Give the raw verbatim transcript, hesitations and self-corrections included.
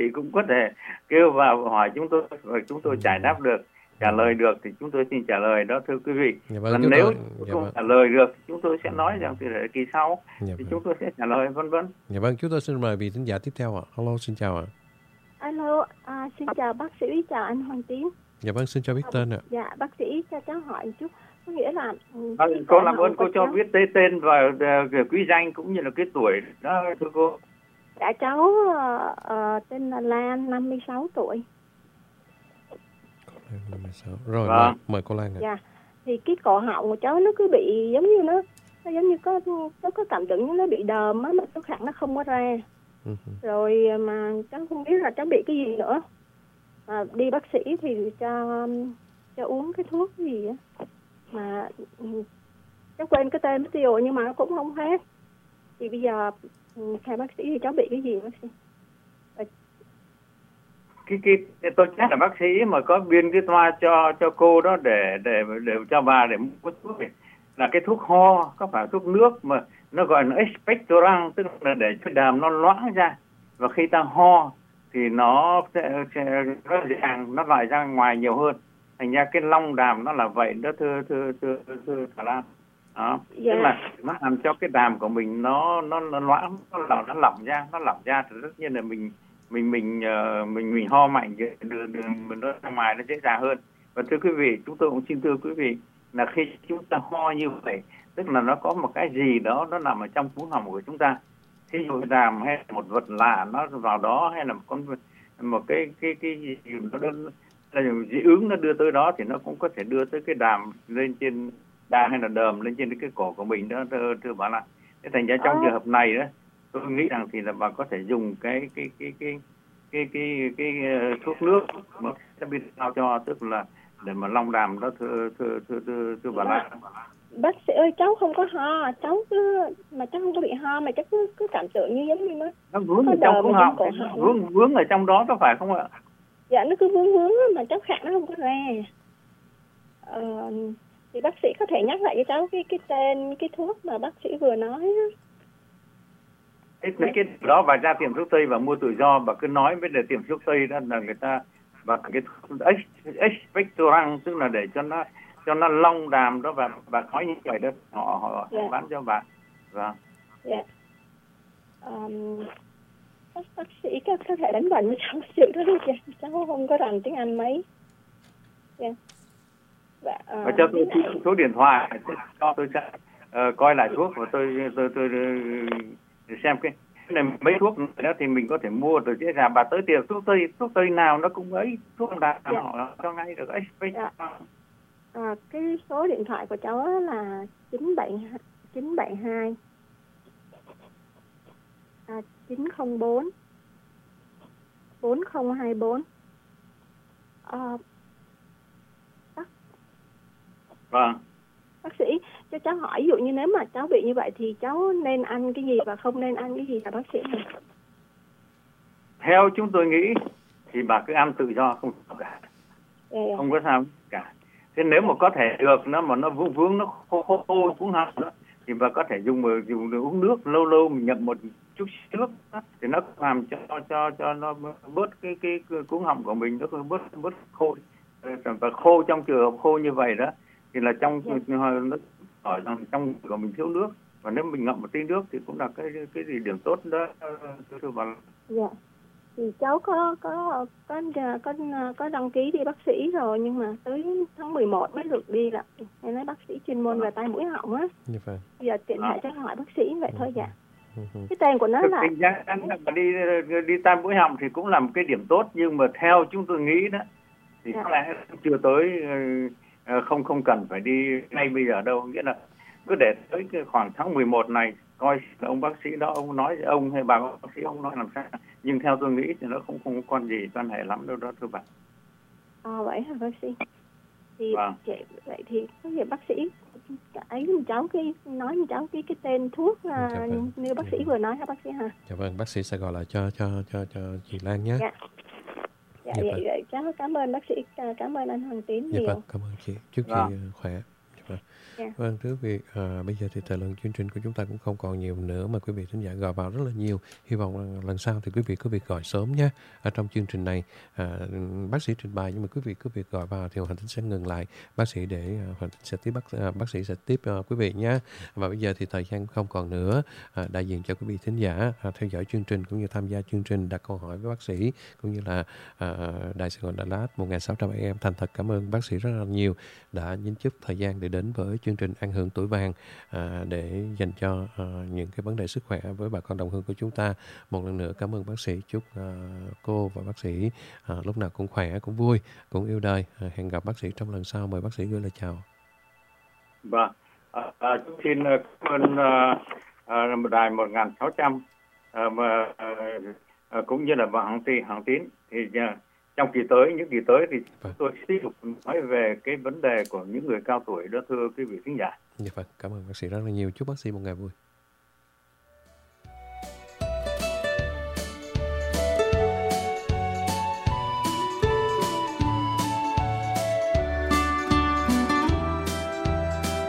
vị cũng có thể kêu vào hỏi chúng tôi rồi chúng tôi giải đáp được, trả lời được thì chúng tôi xin trả lời đó thưa quý vị. Dạ vâng, Và chúng nếu tôi- không dạ vâng. trả lời được thì chúng tôi sẽ nói rằng từ để kỳ sau Dạ thì vâng. chúng tôi sẽ trả lời vân vân. Dạ vâng, chúng tôi xin mời vị thính giả tiếp theo ạ. Hello, xin chào ạ. Alo, à, xin chào bác sĩ, chào anh Hoàng Tiến. Dạ vâng, xin cho biết tên ạ. Dạ, bác sĩ cho cháu hỏi một chút. Có nghĩa là... ừ, À, cái cô cổ làm họng ơn cô của cho cháu- biết tên tên và uh, quý danh cũng như là cái tuổi đó thưa cô. Dạ, cháu ờ, ờ, tên là Lan, năm mươi sáu tuổi. năm mươi sáu. Rồi, Vâng. mời, mời cô Lan ạ. Dạ, thì cái cổ họng của cháu nó cứ bị giống như nó... Nó giống như có nó có cảm tưởng như nó bị đờm á, mà thuốc khẳng nó không có ra. Ừ. Rồi mà cháu không biết là cháu bị cái gì nữa. Mà đi bác sĩ thì cho cho uống cái thuốc gì á. Mà ừ, cháu quên cái tên mất tiêu nhưng mà nó cũng không hết. Thì bây giờ ừ, theo bác sĩ thì cháu bị cái gì bác sĩ? Cái cái tôi chắc là bác sĩ mà có biên cái toa cho cho cô đó để để để cho bà để mua thuốc này. Là cái thuốc ho, có phải thuốc nước mà nó gọi là expectorant, tức là để cho đàm nó loãng ra, và khi ta ho thì nó sẽ, sẽ nó dàng nó loại ra ngoài nhiều hơn, thành ra cái long đàm nó là vậy đó thưa thưa thưa thưa, thưa Thảo Lan đó. Dạ. Tức là nó làm cho cái đàm của mình nó nó nó loãng, nó lỏng nó lỏng ra nó lỏng ra thì tất nhiên là mình mình mình uh, mình mình ho mạnh đưa đưa mình nó ra ngoài nó dễ dàng hơn. Và thưa quý vị, chúng tôi cũng xin thưa quý vị là khi chúng ta ho như vậy, tức là nó có một cái gì đó nó nằm ở trong cuống họng của chúng ta. Thí dụ đàm hay một vật lạ nó vào đó, hay là một con một cái cái cái gì nó đơn là dị ứng nó đưa tới đó, thì nó cũng có thể đưa tới cái đàm lên trên đà hay là đờm lên trên cái cổ của mình đó thưa, thưa bà Lan. Thế thành ra trong trường hợp này đó, tôi nghĩ rằng thì là bà có thể dùng cái cái cái cái cái cái cái, cái thuốc nước mà sẽ biết sao cho, tức là để mà long đàm đó thưa thưa thưa thưa, thưa bà Lan. Bác sĩ ơi, cháu không có ho, cháu cứ mà cháu không có bị ho mà cháu cứ cứ cảm tưởng như giống như nó nó vướng ở trong cuống họng, vướng vướng ở trong đó có phải không ạ? Dạ, nó cứ vướng vướng mà cháu khạc nó không có ra. Ờ, thì bác sĩ có thể nhắc lại cho cháu cái cái tên cái thuốc mà bác sĩ vừa nói đó. Cái cái đó bà ra tiệm thuốc tây và mua tự do, bà cứ nói với để tiệm thuốc tây đó là người ta và cái expectorant, tức là để cho nó cho nó long đàm đó, và bà nói như vậy đó, họ họ Dạ. bán cho bà. Vâng. Dạ. Um, bác, bác sĩ có, có thể đánh vần với cháu sự đó được chứ? Cháu không có rành tiếng Anh mấy. Dạ. Và, uh, Và cho tôi số, số điện thoại cho tôi sẽ uh, coi lại thuốc và tôi tôi tôi, tôi xem cái này mấy thuốc đó thì mình có thể mua từ dễ dàng. Bà tới tiệm thuốc tây, thuốc tây nào nó cũng ấy thuốc đàm dạ. họ cho ngay được ấy. Dạ. À, cái số điện thoại của cháu là chín bảy hai à, chín không bốn bốn không hai bốn. À, bác, vâng. bác sĩ cho cháu hỏi, ví dụ như nếu mà cháu bị như vậy thì cháu nên ăn cái gì và không nên ăn cái gì hả bác sĩ? Theo chúng tôi nghĩ thì bà cứ ăn tự do, không sao cả. Yeah. Không có sao cả. Thế nếu mà có thể được nó mà nó vướng vướng nó khô khô khô cũng họng đó, thì bà có thể dùng dùng uống nước, lâu lâu mình nhập một chút nước đó, thì nó làm cho cho cho nó bớt cái cái, cái cuống họng của mình, nó bớt bớt khô. Và khô trong trường hợp khô như vậy đó thì là trong yeah. nó ở trong trong của mình thiếu nước, và nếu mình ngậm một tí nước thì cũng là cái cái gì điểm tốt đó thưa bà. Dạ. Thì cháu có có có có có đăng ký đi bác sĩ rồi, nhưng mà tới tháng mười một mới được đi là em nói bác sĩ chuyên môn về tai mũi họng á. Như vậy. Bây giờ tiện thể cho hỏi bác sĩ vậy thôi. Dạ. Ừ. Cái tên của nó là đi đi tai mũi họng thì cũng là một cái điểm tốt, nhưng mà theo chúng tôi nghĩ đó thì dạ. có lẽ chưa tới, không không cần phải đi ngay bây giờ đâu, nghĩa là cứ để tới khoảng tháng mười một này coi ông bác sĩ đó ông nói ông hay bà bác sĩ ông nói làm sao, nhưng theo tôi nghĩ thì nó không không có gì quan hệ lắm đâu đó thưa bạn. À, vậy hả bác sĩ? Thì vâng. Vậy thì có gì bác sĩ ấy mình cháu cái nói với cháu cái cái tên thuốc là dạ, vâng. như bác sĩ vừa nói hả bác sĩ hả? Dạ vâng, bác sĩ sẽ gọi lại cho cho cho cho chị Lan nhé. Dạ. Dạ, dạ vậy, vậy cháu cảm ơn bác sĩ, cảm ơn anh Hoàng Tiến dạ nhiều. Vâng, cảm ơn chị. Chúc vâng. chị khỏe. Dạ Vâng, Dạ. vâng thưa quý vị, à, bây giờ thì thời lượng chương trình của chúng ta cũng không còn nhiều nữa mà quý vị thính giả gọi vào rất là nhiều. Hy vọng rằng lần sau thì quý vị cứ việc gọi sớm nhé. Ở trong chương trình này, à, bác sĩ trình bày nhưng mà quý vị cứ việc gọi vào thì Hoàng Tính sẽ ngừng lại. Bác sĩ để uh, Hoàng Tính sẽ tiếp bác, uh, bác sĩ sẽ tiếp uh, quý vị nhé. Và bây giờ thì thời gian không còn nữa. À, đại diện cho quý vị thính giả à, theo dõi chương trình cũng như tham gia chương trình đặt câu hỏi với bác sĩ cũng như là à, Đài Sài Gòn Đà Lạt một nghìn sáu trăm a em thành thật cảm ơn bác sĩ rất là nhiều đã nhín chút thời gian để đến với chương trình An Hưởng Tuổi Vàng à, để dành cho à, những cái vấn đề sức khỏe với bà con đồng hương của chúng ta. Một lần nữa cảm ơn bác sĩ, chúc à, cô và bác sĩ à, lúc nào cũng khỏe, cũng vui, cũng yêu đời. À, hẹn gặp bác sĩ trong lần sau. Mời bác sĩ gửi lời chào. Vâng, à, à, xin cảm ơn à, à, đài một nghìn sáu trăm à, mà à, à, cũng như là bạn Hằng Tín thì à, trong kỳ tới, những kỳ tới thì Vâng. tôi tiếp tục nói về cái vấn đề của những người cao tuổi đó thưa quý vị khán giả. Dạ vâng, cảm ơn bác sĩ rất là nhiều. Chúc bác sĩ một ngày vui.